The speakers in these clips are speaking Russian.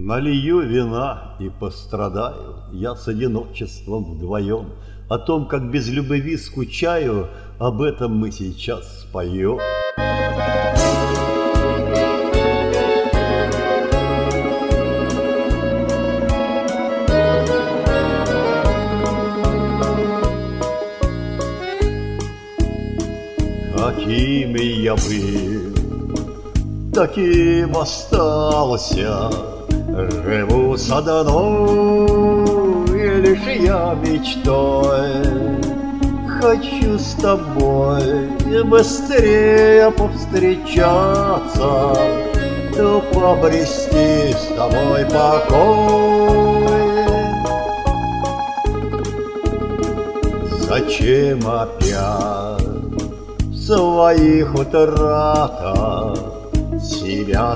Налью вина и пострадаю я с одиночеством вдвоем. О том, как без любви скучаю, об этом мы сейчас споем. Каким я был, таким остался. Живу с одной лишь я мечтой. Хочу с тобой быстрее повстречаться, то обрести с тобой покой. Зачем опять в своих утратах себя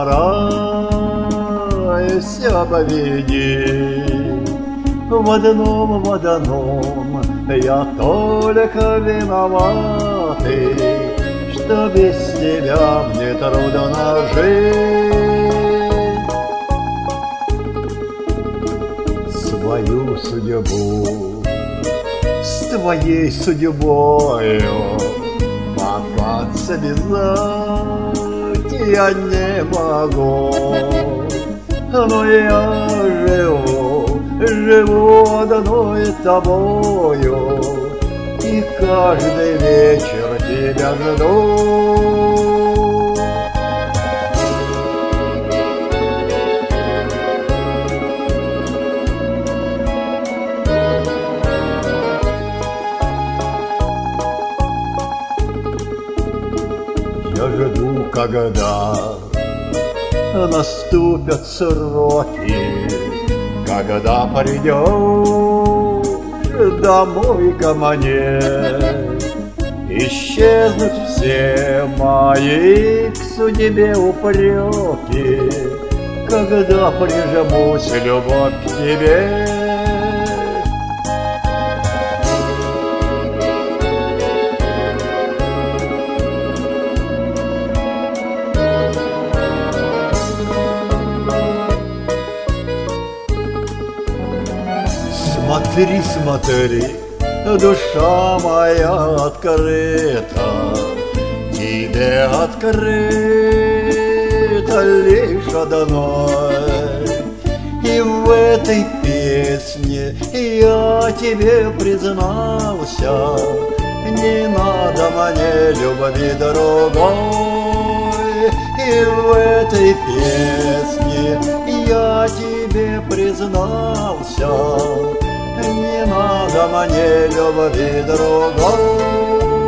стараюсь обвинить? В одном я только виноватый, что без тебя мне трудно жить. Свою судьбу с твоей судьбою попад связать я не могу, но я живу одной тобою, и каждый вечер тебя жду. Я жду, когда наступят сроки, когда придешь домой ко мне. Исчезнут все мои к судьбе упреки, когда прижмусь, любовь к тебе. Смотри, смотри, душа моя открыта, тебе открыто лишь одной. И в этой песне я тебе признался, не надо мне любви другой. И в этой песне я тебе признался, не надо мне любви другой.